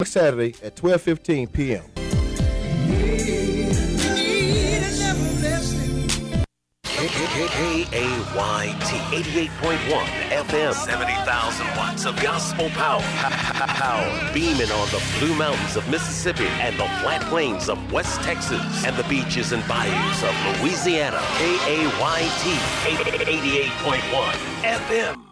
Saturday at 12:15 p.m. KAYT 88.1 FM, 70,000 watts of gospel power. Power beaming on the Blue Mountains of Mississippi and the flat plains of West Texas and the beaches and bayous of Louisiana. KAYT 88.1 FM.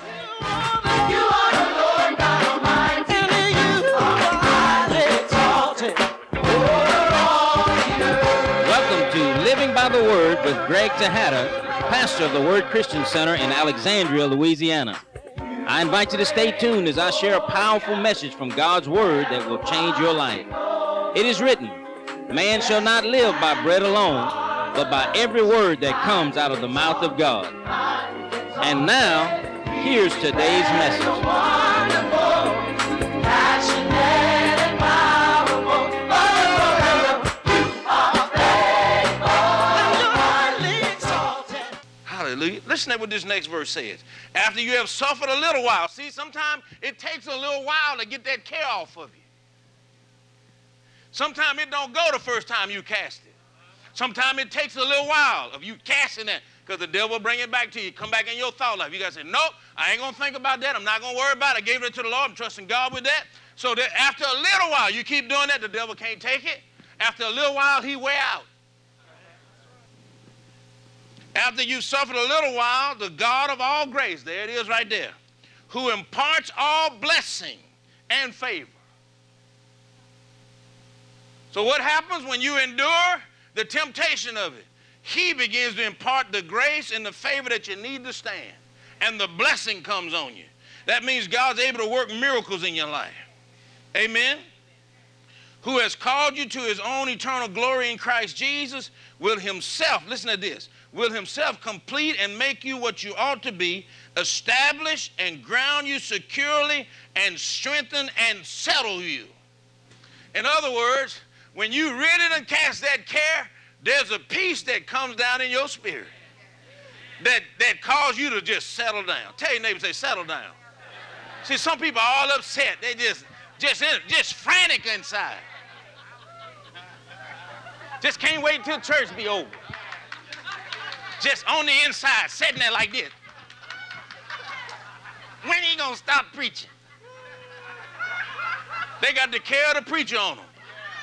Living by the Word with Greg Tejada, pastor of the Word Christian Center in Alexandria, Louisiana. I invite you to stay tuned as I share a powerful message from God's Word that will change your life. It is written, man shall not live by bread alone, but by every word that comes out of the mouth of God. And now, here's today's message. Hallelujah. Listen to what this next verse says. After you have suffered a little while. See, sometimes it takes a little while to get that care off of you. Sometimes it don't go the first time you cast it. Sometimes it takes a little while of you casting that because the devil will bring it back to you. Come back in your thought life. You got to say, nope, I ain't going to think about that. I'm not going to worry about it. I gave it to the Lord. I'm trusting God with that. So that after a little while, you keep doing that, the devil can't take it. After a little while, he wear out. After you suffered a little while, the God of all grace, there it is right there, who imparts all blessing and favor. So what happens when you endure the temptation of it? He begins to impart the grace and the favor that you need to stand. And the blessing comes on you. That means God's able to work miracles in your life. Amen? Who has called you to his own eternal glory in Christ Jesus, will himself, listen to this, will himself complete and make you what you ought to be, establish and ground you securely, and strengthen and settle you. In other words, when you really done cast that care, there's a peace that comes down in your spirit that causes you to just settle down. Tell your neighbor, say, settle down. See, some people are all upset. They just frantic inside. Just can't wait till church be over. Just on the inside, sitting there like this. When he gonna stop preaching? They got the care of the preacher on them.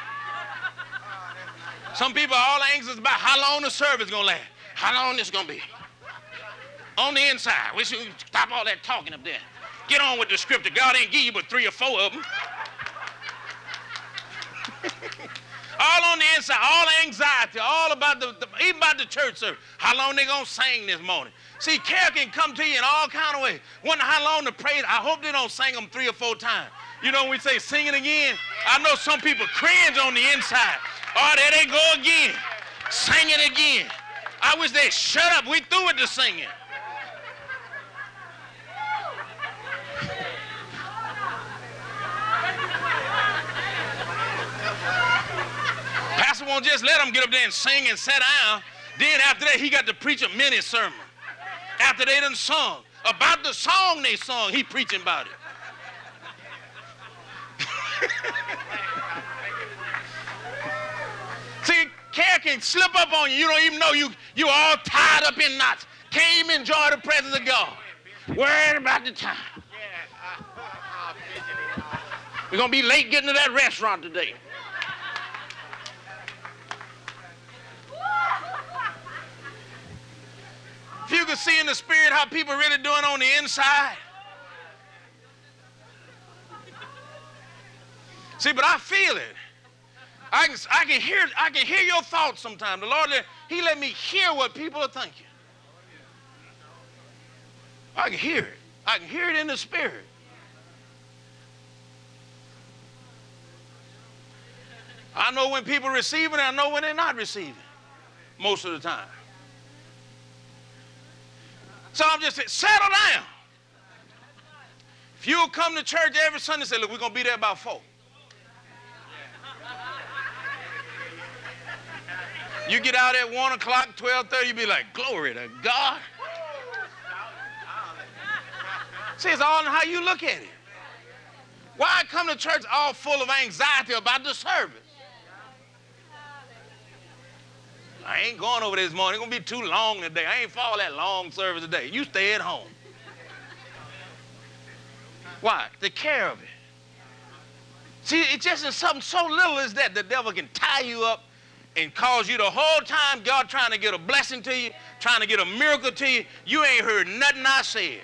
Some people are all anxious about how long the service gonna last. How long this gonna be? On the inside, we should stop all that talking up there. Get on with the scripture. God ain't give you but 3 or 4 of them. All on the inside, all anxiety, all about even about the church service. How long they gonna sing this morning? See, care can come to you in all kind of ways. Wonder how long to praise. I hope they don't sing them 3 or 4 times. You know when we say sing it again? I know some people cringe on the inside. Oh, there they go again. Sing it again. I wish they'd shut up. We through with the singing. Pastor won't just let them get up there and sing and sit down. Then after that, he got to preach a mini sermon. After they done sung. About the song they sung, he preaching about it. See, care can slip up on you. You don't even know you all tied up in knots. Can't even enjoy the presence of God. Worried about the time. We're going to be late getting to that restaurant today. If you could see in the spirit how people are really doing on the inside. See, but I feel it. I can hear your thoughts sometimes. The Lord, he let me hear what people are thinking. I can hear it. I can hear it in the spirit. I know when people are receiving, I know when they're not receiving most of the time. So I'm just saying, settle down. If you'll come to church every Sunday and say, look, we're going to be there about 4. You get out at 1 o'clock, 12:30, you be like, glory to God. See, it's all in how you look at it. Why come to church all full of anxiety about the service? I ain't going over this morning. It's going to be too long today. I ain't for that long service today. You stay at home. Why? The care of it. See, it's just in something so little as that the devil can tie you up and cause you the whole time God trying to get a blessing to you, trying to get a miracle to you. You ain't heard nothing I said.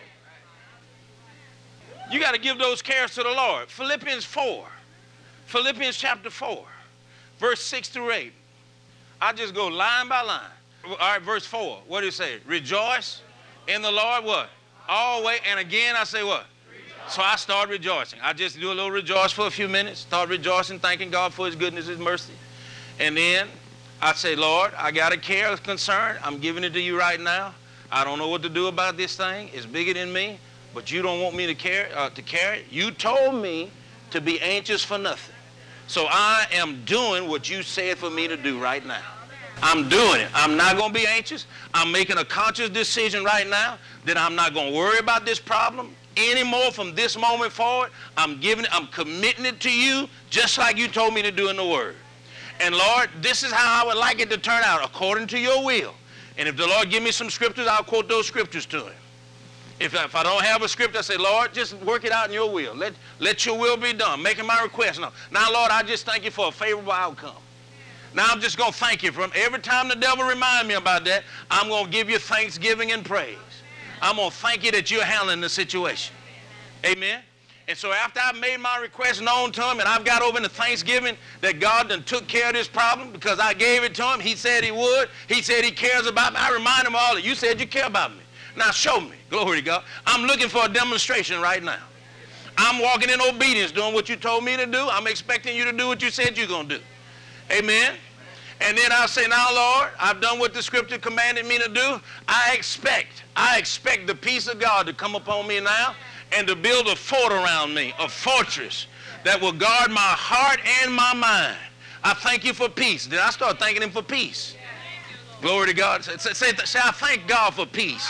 You got to give those cares to the Lord. Philippians 4. Philippians chapter 4, verse 6 through 8. I just go line by line. All right, verse 4. What do it say? Rejoice in the Lord what? Always. And again I say what? So I start rejoicing. I just do a little rejoice for a few minutes. Start rejoicing, thanking God for his goodness, his mercy. And then I say, Lord, I got a care, a concern. I'm giving it to you right now. I don't know what to do about this thing. It's bigger than me, but you don't want me to carry it. You told me to be anxious for nothing. So I am doing what you said for me to do right now. I'm doing it. I'm not going to be anxious. I'm making a conscious decision right now that I'm not going to worry about this problem anymore from this moment forward. I'm committing it to you just like you told me to do in the Word. And Lord, this is how I would like it to turn out, according to your will. And if the Lord give me some scriptures, I'll quote those scriptures to him. If I don't have a script, I say, Lord, just work it out in your will. Let your will be done. Making my request. Now, Lord, I just thank you for a favorable outcome. Now I'm just going to thank you. From every time the devil reminds me about that, I'm going to give you thanksgiving and praise. I'm going to thank you that you're handling the situation. Amen? And so after I've made my request known to him and I've got over into thanksgiving that God done took care of this problem because I gave it to him. He said he would. He said he cares about me. I remind him all that you said you care about me. Now show me. Glory to God. I'm looking for a demonstration right now. I'm walking in obedience, doing what you told me to do. I'm expecting you to do what you said you're going to do. Amen? And then I'll say, now, Lord, I've done what the scripture commanded me to do. I expect the peace of God to come upon me now and to build a fort around me, a fortress that will guard my heart and my mind. I thank you for peace. Then I start thanking him for peace. Glory to God. Say, I thank God for peace.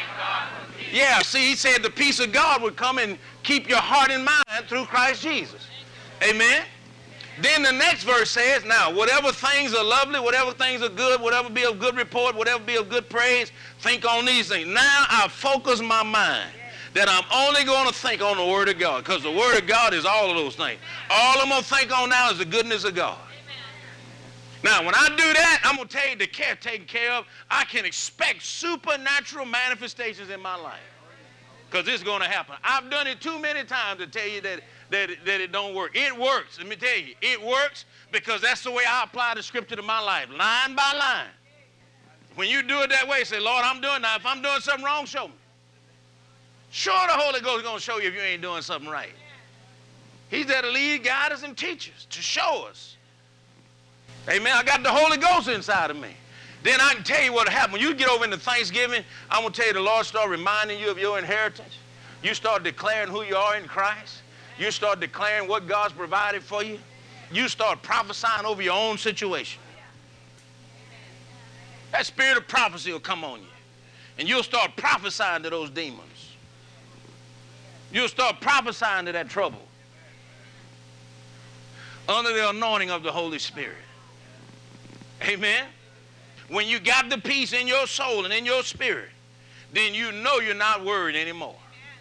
Yeah, see, he said the peace of God would come and keep your heart and mind through Christ Jesus. Amen? Then the next verse says, now, whatever things are lovely, whatever things are good, whatever be of good report, whatever be of good praise, think on these things. Now I focus my mind that I'm only going to think on the Word of God, because the Word of God is all of those things. All I'm going to think on now is the goodness of God. Now, when I do that, I'm going to tell you the care taken care of. I can expect supernatural manifestations in my life, because it's going to happen. I've done it too many times to tell you that it don't work. It works. Let me tell you, it works because that's the way I apply the scripture to my life, line by line. When you do it that way, say, Lord, I'm doing that. If I'm doing something wrong, show me. Sure, the Holy Ghost is going to show you if you ain't doing something right. He's there to lead, guide us, and teach us, to show us. Amen. I got the Holy Ghost inside of me. Then I can tell you what happened. When you get over into Thanksgiving, I'm going to tell you the Lord start reminding you of your inheritance. You start declaring who you are in Christ. You start declaring what God's provided for you. You start prophesying over your own situation. That spirit of prophecy will come on you. And you'll start prophesying to those demons. You'll start prophesying to that trouble under the anointing of the Holy Spirit. Amen? When you got the peace in your soul and in your spirit, then you know you're not worried anymore.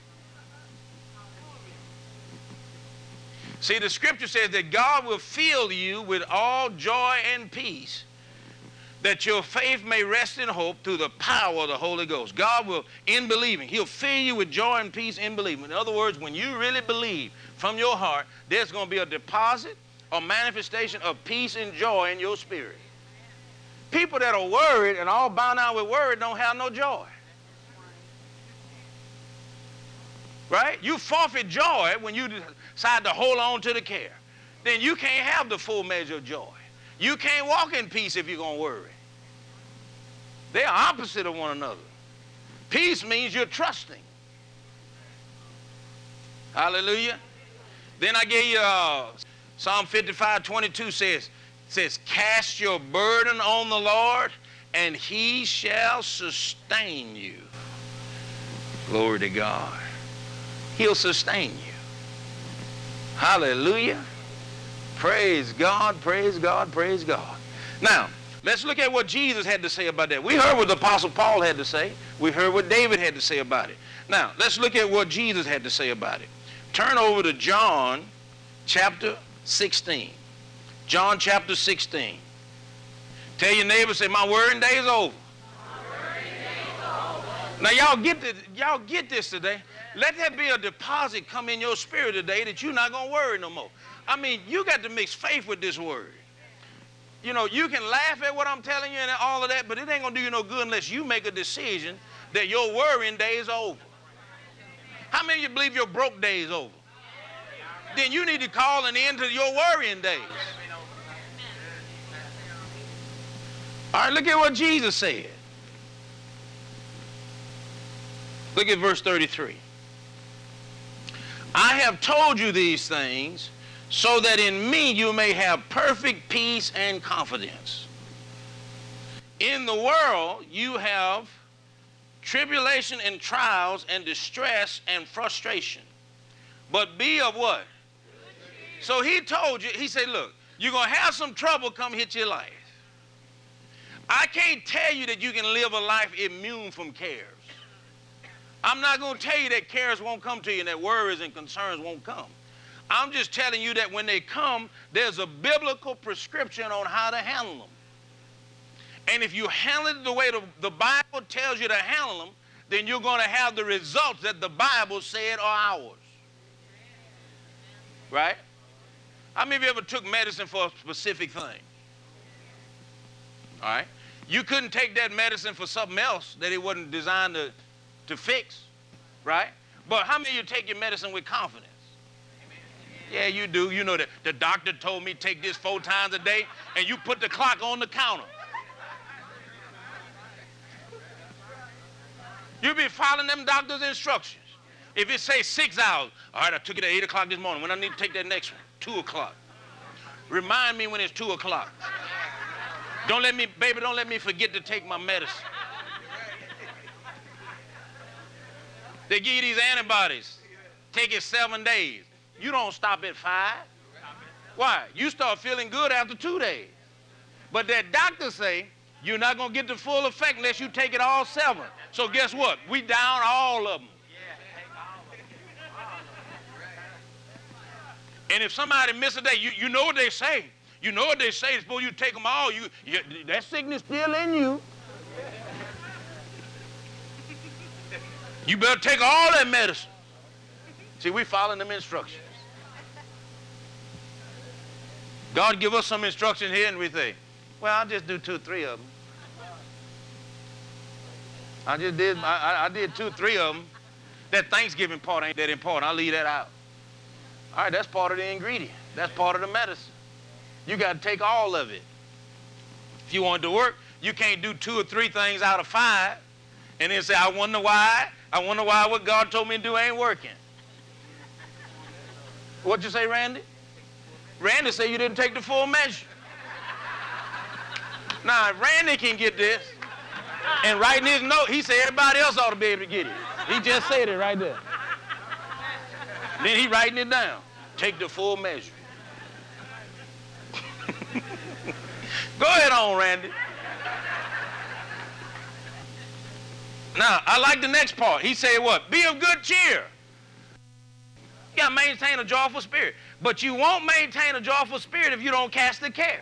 See, the scripture says that God will fill you with all joy and peace, that your faith may rest in hope through the power of the Holy Ghost. God will, in believing, he'll fill you with joy and peace in believing. In other words, when you really believe from your heart, there's going to be a deposit or manifestation of peace and joy in your spirit. People that are worried and all bound out with worry don't have no joy. Right? You forfeit joy when you decide to hold on to the care. Then you can't have the full measure of joy. You can't walk in peace if you're going to worry. They are opposite of one another. Peace means you're trusting. Hallelujah. Then I gave you Psalm 55:22 says, cast your burden on the Lord, and he shall sustain you. Glory to God. He'll sustain you. Hallelujah. Praise God, praise God, praise God. Now, let's look at what Jesus had to say about that. We heard what the Apostle Paul had to say. We heard what David had to say about it. Now, let's look at what Jesus had to say about it. Turn over to John chapter 16. John chapter 16. Tell your neighbor, say, my worrying day is over. Now, y'all get this today. Let there be a deposit come in your spirit today that you're not going to worry no more. I mean, you got to mix faith with this word. You know, you can laugh at what I'm telling you and all of that, but it ain't going to do you no good unless you make a decision that your worrying day is over. How many of you believe your broke day is over? Then you need to call an end to your worrying days. All right, look at what Jesus said. Look at verse 33. I have told you these things so that in me you may have perfect peace and confidence. In the world you have tribulation and trials and distress and frustration. But be of what? So he told you, he said, look, you're going to have some trouble come hit your life. I can't tell you that you can live a life immune from cares. I'm not going to tell you that cares won't come to you and that worries and concerns won't come. I'm just telling you that when they come, there's a biblical prescription on how to handle them. And if you handle it the way the Bible tells you to handle them, then you're going to have the results that the Bible said are ours. Right? How many of you ever took medicine for a specific thing? All right? You couldn't take that medicine for something else that it wasn't designed to fix, right? But how many of you take your medicine with confidence? Yeah, you do. You know that the doctor told me take this 4 times a day, and you put the clock on the counter. You be following them doctor's instructions. If it says 6 hours, all right, I took it at 8 o'clock this morning. When I need to take that next one, 2 o'clock. Remind me when it's 2 o'clock. Don't let me forget to take my medicine. They give you these antibodies. Take it 7 days. You don't stop at 5. Why? You start feeling good after 2 days. But that doctor say you're not going to get the full effect unless you take it all 7. So guess what? We down all of them. And if somebody miss a day, you know what they say. You know what they say. It's supposed you take them all. That sickness still in you. You better take all that medicine. See, we following them instructions. God give us some instructions here and we think, well, I'll just do 2 or 3 of them. I did 2 or 3 of them. That Thanksgiving part ain't that important. I'll leave that out. All right, that's part of the ingredient. That's part of the medicine. You got to take all of it. If you want it to work, you can't do 2 or 3 things out of 5 and then say, I wonder why what God told me to do ain't working. What'd you say, Randy? Randy said you didn't take the full measure. Now, if Randy can get this and writing his note, he said everybody else ought to be able to get it. He just said it right there. Then he writing it down. Take the full measure. Go ahead on, Randy. Now, I like the next part. He said what? Be of good cheer. You got to maintain a joyful spirit. But you won't maintain a joyful spirit if you don't cast the care.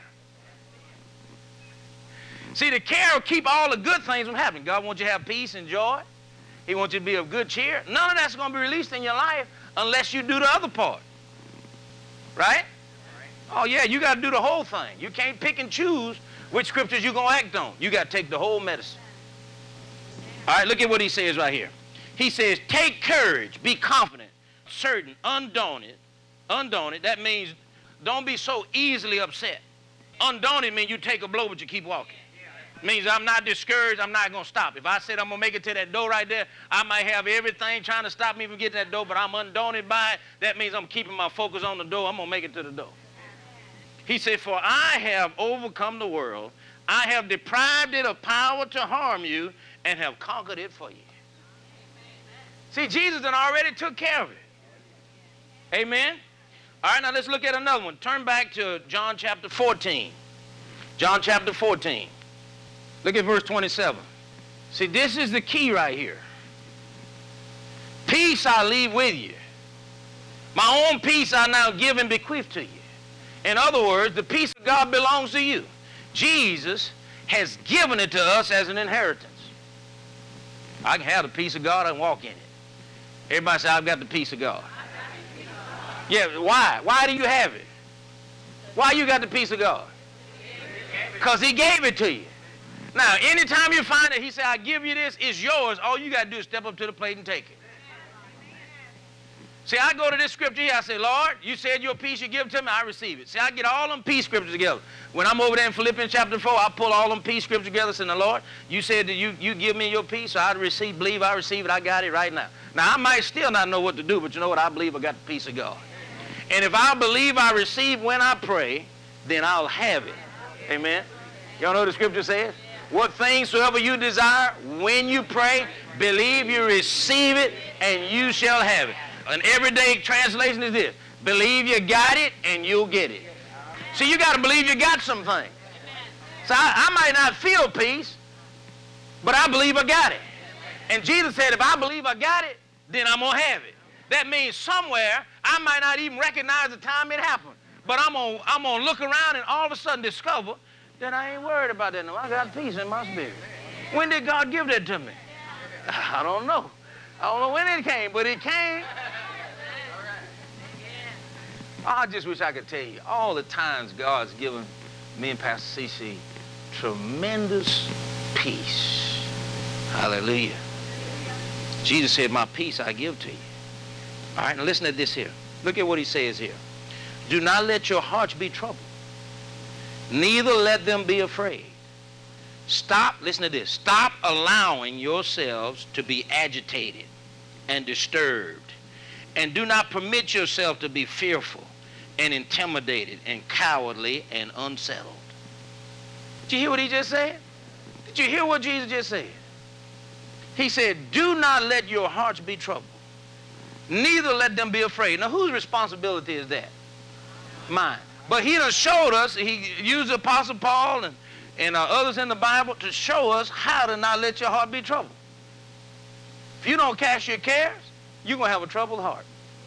See, the care will keep all the good things from happening. God wants you to have peace and joy. He wants you to be of good cheer. None of that's going to be released in your life unless you do the other part. Right? Oh, yeah, you got to do the whole thing. You can't pick and choose which scriptures you're going to act on. You got to take the whole medicine. All right, look at what he says right here. He says, take courage, be confident, certain, undaunted. Undaunted, that means don't be so easily upset. Undaunted means you take a blow, but you keep walking. Means I'm not discouraged, I'm not going to stop. If I said I'm going to make it to that door right there, I might have everything trying to stop me from getting that door, but I'm undaunted by it. That means I'm keeping my focus on the door. I'm going to make it to the door. He said, for I have overcome the world. I have deprived it of power to harm you and have conquered it for you. See, Jesus done already took care of it. Amen? All right, now let's look at another one. Turn back to John chapter 14. John chapter 14. Look at verse 27. See, this is the key right here. Peace I leave with you. My own peace I now give and bequeath to you. In other words, the peace of God belongs to you. Jesus has given it to us as an inheritance. I can have the peace of God and walk in it. Everybody say, I've got the peace of God. Yeah, why? Why do you have it? Why you got the peace of God? Because he gave it to you. Now, anytime you find that he said, I give you this, it's yours, all you got to do is step up to the plate and take it. See, I go to this scripture here, I say, Lord, you said your peace you give to me, I receive it. See, I get all them peace scriptures together. When I'm over there in Philippians chapter 4, I pull all them peace scriptures together, saying, Lord, you said that you give me your peace, so I believe I receive it, I got it right now. Now, I might still not know what to do, but you know what? I believe I got the peace of God. And if I believe I receive when I pray, then I'll have it. Amen? Y'all know what the scripture says? What things soever you desire, when you pray, believe you receive it, and you shall have it. An everyday translation is this: believe you got it, and you'll get it. See, you got to believe you got something. So I might not feel peace, but I believe I got it. And Jesus said, if I believe I got it, then I'm going to have it. That means somewhere, I might not even recognize the time it happened. But I'm gonna look around and all of a sudden discover that I ain't worried about that no more. I got peace in my spirit. When did God give that to me? I don't know. I don't know when it came, but it came. I just wish I could tell you all the times God's given me and Pastor CC tremendous peace. Hallelujah. Jesus said, my peace I give to you. All right, now listen to this here. Look at what he says here. Do not let your hearts be troubled, neither let them be afraid. Stop, listen to this, stop allowing yourselves to be agitated and disturbed, and do not permit yourself to be fearful and intimidated and cowardly and unsettled. Did you hear what he just said? Did you hear what Jesus just said? He said, do not let your hearts be troubled, neither let them be afraid. Now, whose responsibility is that? Mine. But he done showed us, he used the Apostle Paul and others in the Bible to show us how to not let your heart be troubled. If you don't cast your cares, you're going to have a troubled heart.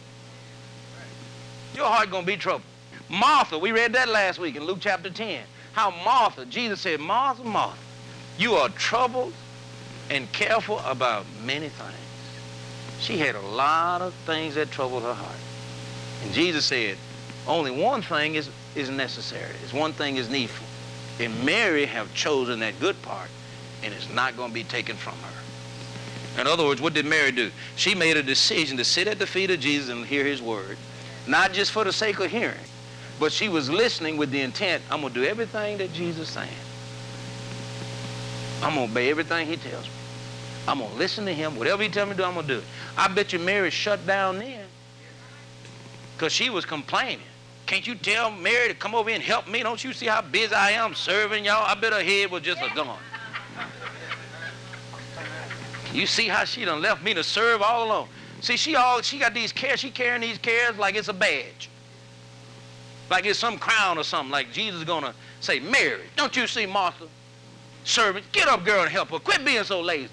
Your heart going to be troubled. Martha, we read that last week in Luke chapter 10. How Martha, Jesus said, Martha, Martha, you are troubled and careful about many things. She had a lot of things that troubled her heart. And Jesus said, only one thing is necessary. It's one thing is needful. And Mary have chosen that good part, and it's not going to be taken from her. In other words, what did Mary do? She made a decision to sit at the feet of Jesus and hear his word, not just for the sake of hearing, but she was listening with the intent, I'm going to do everything that Jesus is saying. I'm going to obey everything he tells me. I'm going to listen to him. Whatever he tells me to do, I'm going to do it. I bet you Mary shut down then because she was complaining. Can't you tell Mary to come over here and help me? Don't you see how busy I am serving y'all? I bet her head was just a gone. You see how she done left me to serve all alone. See, she got these cares. She carrying these cares like it's a badge. Like it's some crown or something. Like Jesus is going to say, Mary, don't you see Martha serving? Get up, girl, and help her. Quit being so lazy.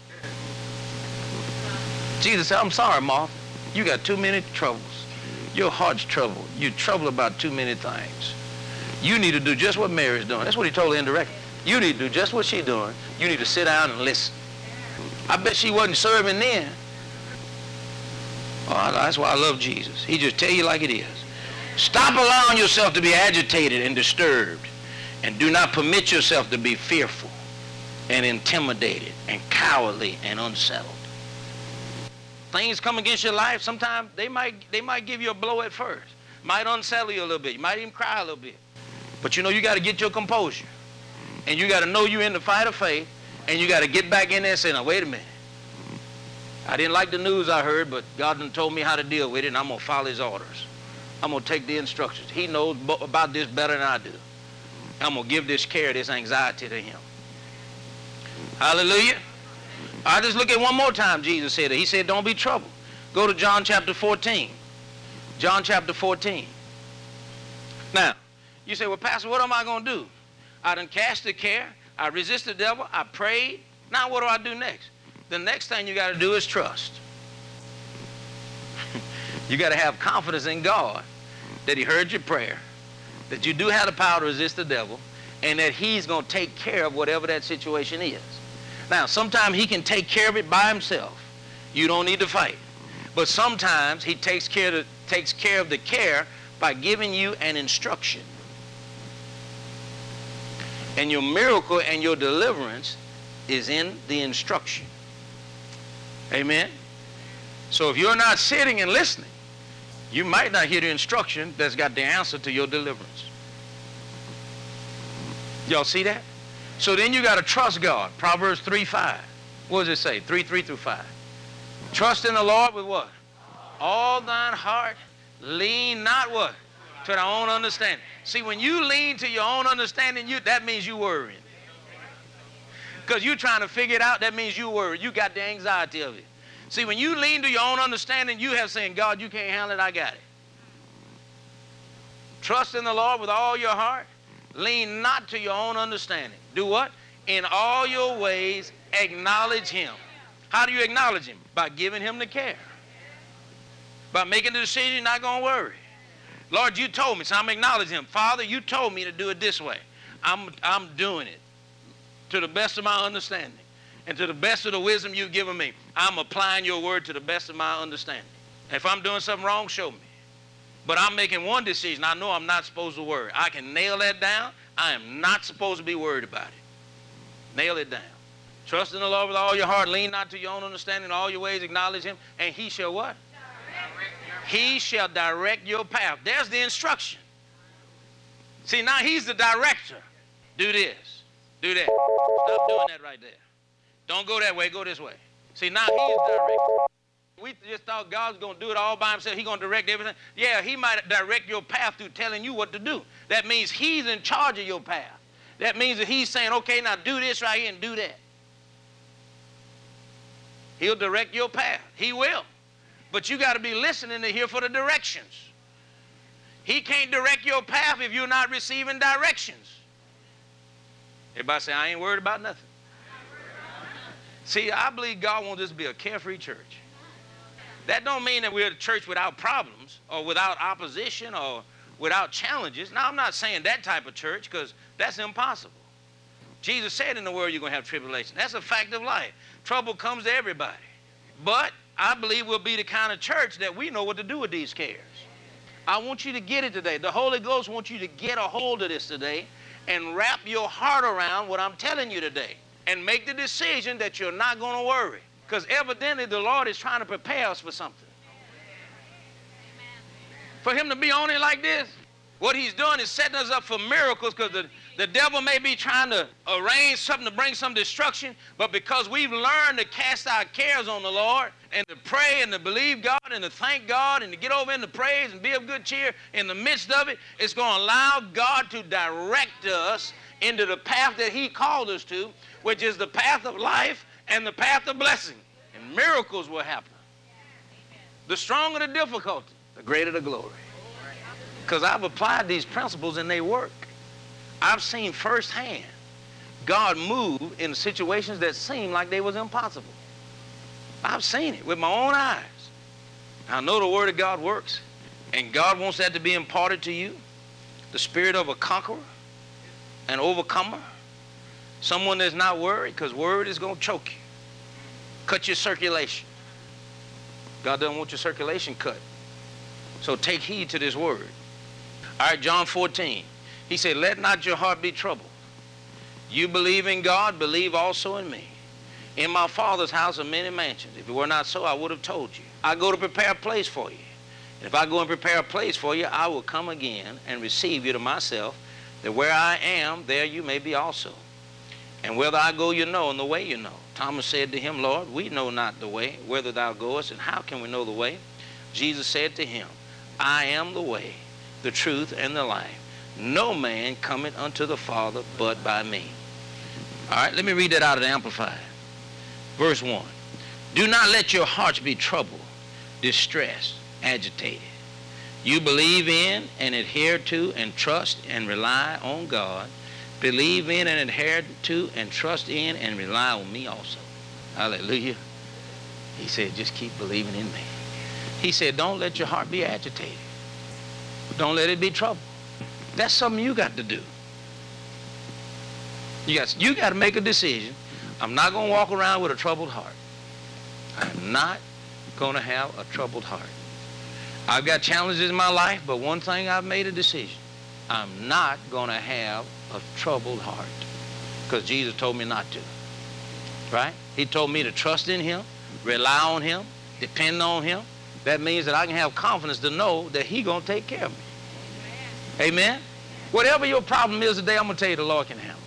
Jesus said, I'm sorry, Martha. You got too many troubles. Your heart's troubled. You're troubled about too many things. You need to do just what Mary's doing. That's what he told her indirectly. You need to do just what she's doing. You need to sit down and listen. I bet she wasn't serving then. Oh, that's why I love Jesus. He just tell you like it is. Stop allowing yourself to be agitated and disturbed, and do not permit yourself to be fearful and intimidated and cowardly and unsettled. Things come against your life, sometimes they might give you a blow at first. Might unsettle you a little bit. You might even cry a little bit. But you know you got to get your composure. And you got to know you're in the fight of faith, and you got to get back in there and say, now wait a minute. I didn't like the news I heard, but God done told me how to deal with it, and I'm going to follow his orders. I'm going to take the instructions. He knows about this better than I do. I'm going to give this care, this anxiety to him. Hallelujah. I just look at one more time Jesus said it. He said, don't be troubled. Go to John chapter 14. John chapter 14. Now, you say, well, Pastor, what am I going to do? I done cast the care. I resist the devil. I prayed. Now what do I do next? The next thing you got to do is trust. You got to have confidence in God that he heard your prayer, that you do have the power to resist the devil, and that he's going to take care of whatever that situation is. Now, sometimes he can take care of it by himself. You don't need to fight. But sometimes he takes care of the care by giving you an instruction. And your miracle and your deliverance is in the instruction. Amen? So if you're not sitting and listening, you might not hear the instruction that's got the answer to your deliverance. Y'all see that? So then you got to trust God. Proverbs 3:5. What does it say? 3:3 through 5. Trust in the Lord with what? All thine heart. Lean not what? To thy own understanding. See, when you lean to your own understanding, that means you worrying. Because you're trying to figure it out, that means you worry. You got the anxiety of it. See, when you lean to your own understanding, you have saying, God, you can't handle it, I got it. Trust in the Lord with all your heart. Lean not to your own understanding. Do what? In all your ways, acknowledge him. How do you acknowledge him? By giving him the care. By making the decision, you're not going to worry. Lord, you told me, so I'm acknowledging him. Father, you told me to do it this way. I'm doing it to the best of my understanding. And to the best of the wisdom you've given me, I'm applying your word to the best of my understanding. If I'm doing something wrong, show me. But I'm making one decision. I know I'm not supposed to worry. I can nail that down. I am not supposed to be worried about it. Nail it down. Trust in the Lord with all your heart. Lean not to your own understanding. In all your ways acknowledge him. And he shall what? He shall direct your path. There's the instruction. See, now he's the director. Do this. Do that. Stop doing that right there. Don't go that way. Go this way. See, now he's the director. We just thought God was going to do it all by himself. He's going to direct everything. Yeah, he might direct your path through telling you what to do. That means he's in charge of your path. That means that he's saying, okay, now do this right here and do that. He'll direct your path. He will. But you got to be listening to hear for the directions. He can't direct your path if you're not receiving directions. Everybody say, I ain't worried about nothing. See, I believe God wants this to be a carefree church. That don't mean that we're a church without problems or without opposition or without challenges. Now, I'm not saying that type of church because that's impossible. Jesus said in the world you're going to have tribulation. That's a fact of life. Trouble comes to everybody. But I believe we'll be the kind of church that we know what to do with these cares. I want you to get it today. The Holy Ghost wants you to get a hold of this today and wrap your heart around what I'm telling you today and make the decision that you're not going to worry. Because evidently the Lord is trying to prepare us for something. For him to be on it like this, what he's doing is setting us up for miracles because the devil may be trying to arrange something to bring some destruction, but because we've learned to cast our cares on the Lord and to pray and to believe God and to thank God and to get over into praise and be of good cheer in the midst of it, it's going to allow God to direct us into the path that he called us to, which is the path of life and the path of blessing. And miracles will happen. The stronger the difficulty, the greater the glory. Because I've applied these principles and they work. I've seen firsthand God move in situations that seemed like they was impossible. I've seen it with my own eyes. I know the Word of God works, and God wants that to be imparted to you. The spirit of a conqueror, an overcomer, someone that's not worried, because word is going to choke you. Cut your circulation. God doesn't want your circulation cut. So take heed to this word. All right, John 14. He said, let not your heart be troubled. You believe in God, believe also in me. In my Father's house are many mansions. If it were not so, I would have told you. I go to prepare a place for you. And if I go and prepare a place for you, I will come again and receive you to myself, that where I am, there you may be also. And whither I go you know, and the way you know. Thomas said to him, Lord, we know not the way, whither thou goest, and how can we know the way? Jesus said to him, I am the way, the truth, and the life. No man cometh unto the Father but by me. All right, let me read that out of the Amplified. Verse 1. Do not let your hearts be troubled, distressed, agitated. You believe in and adhere to and trust and rely on God. Believe in and adhere to and trust in and rely on me also. Hallelujah. He said, just keep believing in me. He said, don't let your heart be agitated. Don't let it be troubled. That's something you got to do. You got to make a decision. I'm not going to walk around with a troubled heart. I'm not going to have a troubled heart. I've got challenges in my life, but one thing I've made a decision. I'm not going to have a troubled heart because Jesus told me not to. Right? He told me to trust in him, rely on him, depend on him. That means that I can have confidence to know that he's going to take care of me. Amen? Whatever your problem is today, I'm going to tell you the Lord can handle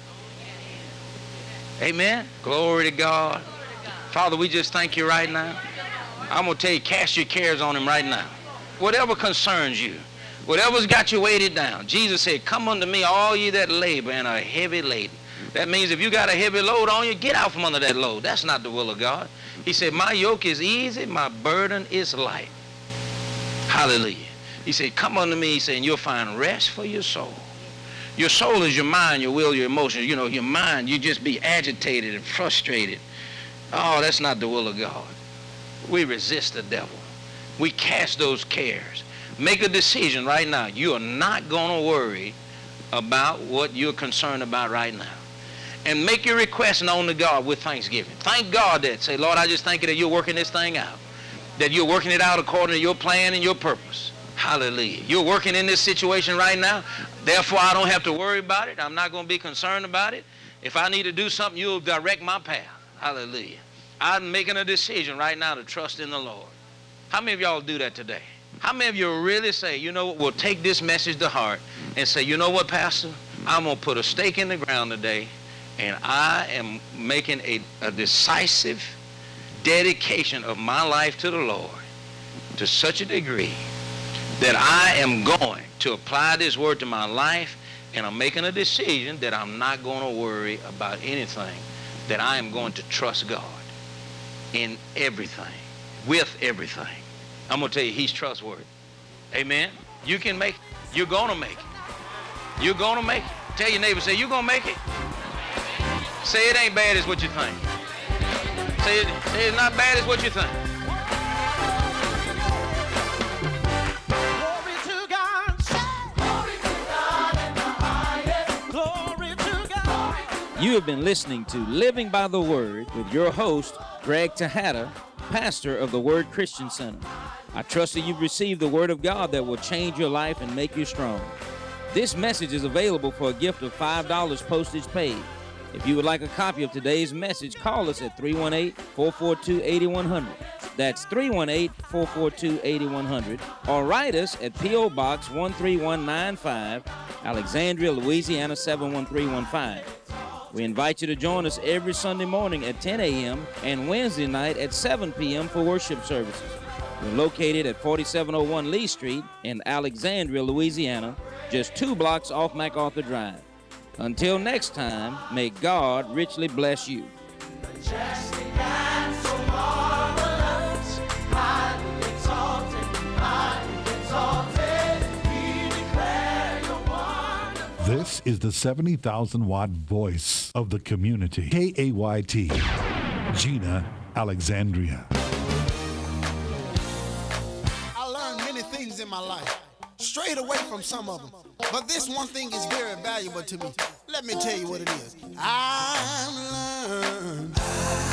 it. Amen? Glory to God. Father, we just thank you right now. I'm going to tell you, cast your cares on him right now. Whatever concerns you, whatever's got you weighted down. Jesus said, come unto me, all ye that labor and are heavy laden. That means if you got a heavy load on you, get out from under that load. That's not the will of God. He said, my yoke is easy, my burden is light. Hallelujah. He said, come unto me, he said, and you'll find rest for your soul. Your soul is your mind, your will, your emotions. You know, your mind, you just be agitated and frustrated. Oh, that's not the will of God. We resist the devil. We cast those cares. Make a decision right now. You are not going to worry about what you're concerned about right now. And make your request known to God with thanksgiving. Thank God that. Say, Lord, I just thank you that you're working this thing out. That you're working it out according to your plan and your purpose. Hallelujah. You're working in this situation right now. Therefore, I don't have to worry about it. I'm not going to be concerned about it. If I need to do something, you'll direct my path. Hallelujah. I'm making a decision right now to trust in the Lord. How many of y'all do that today? How many of you really say, you know what, we'll take this message to heart and say, you know what, Pastor? I'm going to put a stake in the ground today, and I am making a decisive dedication of my life to the Lord to such a degree that I am going to apply this word to my life, and I'm making a decision that I'm not going to worry about anything, that I am going to trust God in everything, with everything. I'm going to tell you, he's trustworthy. Amen? You can make it. You're going to make it. You're going to make it. Tell your neighbor, say, you're going to make it. Say it ain't bad as what you think. Say it's not bad as what you think. Glory to God. Glory to God in the highest. Glory to God. You have been listening to Living by the Word with your host, Greg Tejada, pastor of the Word Christian Center. I trust that you've received the Word of God that will change your life and make you strong. This message is available for a gift of $5 postage paid. If you would like a copy of today's message, call us at 318-442-8100. That's 318-442-8100. Or write us at P.O. Box 13195, Alexandria, Louisiana 71315. We invite you to join us every Sunday morning at 10 a.m. and Wednesday night at 7 p.m. for worship services. We're located at 4701 Lee Street in Alexandria, Louisiana, just 2 blocks off MacArthur Drive. Until next time, may God richly bless you. Majestic and so marvelous, highly exalted, we declare your wonderful. This is the 70,000-watt voice of the community. KAYT, Gina, Alexandria. I learned many things in my life, strayed away from some of them. But this one thing is very valuable to me. Let me tell you what it is. I've learned